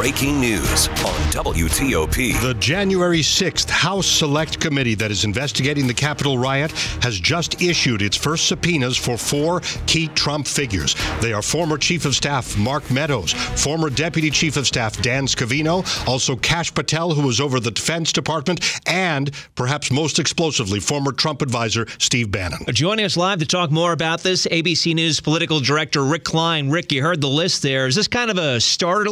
breaking news on WTOP. The January 6th House Select Committee that is investigating the Capitol riot has just issued its first subpoenas for 4 key Trump figures. They are former Chief of Staff Mark Meadows, former Deputy Chief of Staff Dan Scavino, also Kash Patel, who was over the Defense Department, and perhaps most explosively, former Trump advisor Steve Bannon. Joining us live to talk more about this, ABC News political director Rick Klein. Rick, you heard the list there. Is this kind of a starter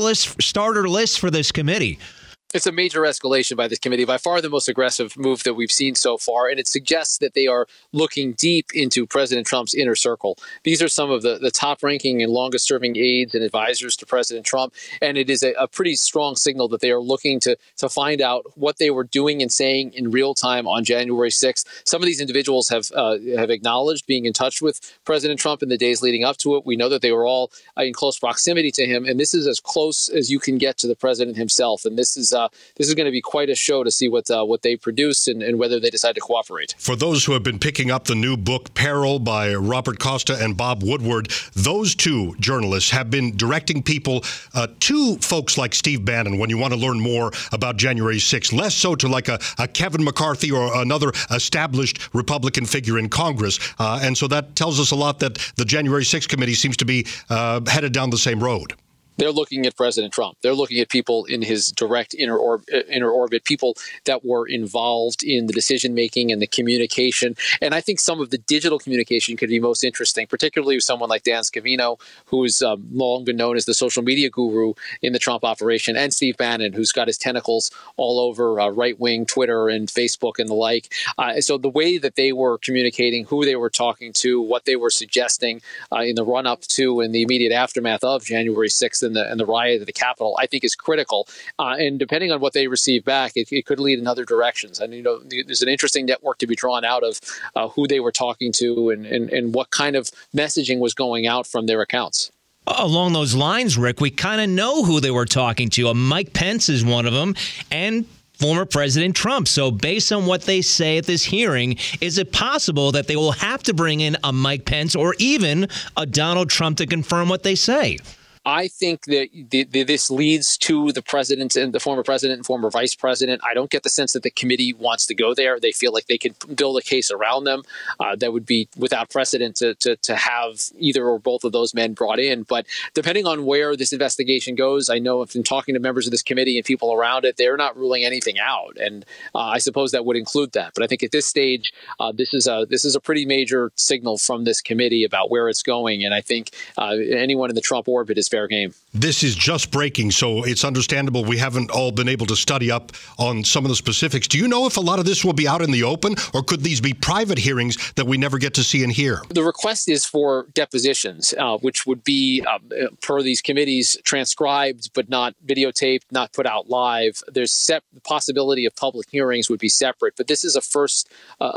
list for this committee? It's a major escalation by this committee, by far the most aggressive move that we've seen so far, and it suggests that they are looking deep into President Trump's inner circle. These are some of the top-ranking and longest-serving aides and advisors to President Trump, and it is a pretty strong signal that they are looking to find out what they were doing and saying in real time on January 6th. Some of these individuals have acknowledged being in touch with President Trump in the days leading up to it. We know that they were all in close proximity to him, and this is as close as you can get to the president himself, and this is going to be quite a show to see what they produce and whether they decide to cooperate. For those who have been picking up the new book, Peril, by Robert Costa and Bob Woodward, those two journalists have been directing people to folks like Steve Bannon when you want to learn more about January 6th, less so to like a Kevin McCarthy or another established Republican figure in Congress. And so that tells us a lot that the January 6th committee seems to be headed down the same road. They're looking at President Trump. They're looking at people in his direct inner orbit, people that were involved in the decision-making and the communication. And I think some of the digital communication could be most interesting, particularly with someone like Dan Scavino, who has long been known as the social media guru in the Trump operation, and Steve Bannon, who's got his tentacles all over right-wing Twitter and Facebook and the like. So the way that they were communicating, who they were talking to, what they were suggesting in the run-up to and the immediate aftermath of January 6th, and the riot at the Capitol, I think is critical. And depending on what they receive back, it could lead in other directions. And, there's an interesting network to be drawn out of who they were talking to and what kind of messaging was going out from their accounts. Along those lines, Rick, we kind of know who they were talking to. Mike Pence is one of them, and former President Trump. So based on what they say at this hearing, is it possible that they will have to bring in a Mike Pence or even a Donald Trump to confirm what they say? I think that this leads to the president and the former president and former vice president. I don't get the sense that the committee wants to go there. They feel like they can build a case around them that would be without precedent to have either or both of those men brought in. But depending on where this investigation goes, I know from talking to members of this committee and people around it, they're not ruling anything out. And I suppose that would include that. But I think at this stage, this is a pretty major signal from this committee about where it's going. And I think anyone in the Trump orbit is fair game. This is just breaking, so it's understandable we haven't all been able to study up on some of the specifics. Do you know if a lot of this will be out in the open, or could these be private hearings that we never get to see and hear? The request is for depositions, which would be, per these committees, transcribed but not videotaped, not put out live. There's the possibility of public hearings would be separate, but this is a first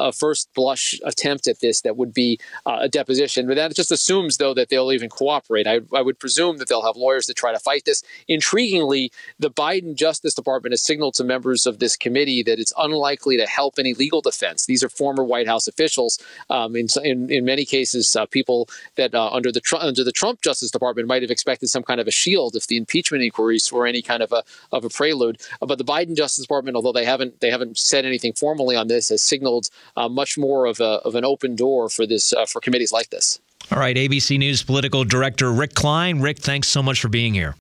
blush attempt at this that would be a deposition. But that just assumes, though, that they'll even cooperate. I would presume that they'll have lawyers to try to fight this. Intriguingly, the Biden Justice Department has signaled to members of this committee that it's unlikely to help any legal defense. These are former White House officials. In many cases, people that under the Trump Justice Department might have expected some kind of a shield if the impeachment inquiries were any kind of a prelude. But the Biden Justice Department, although they haven't said anything formally on this, has signaled much more of an open door for this for committees like this. All right, ABC News political director Rick Klein. Rick, thanks so much for being here.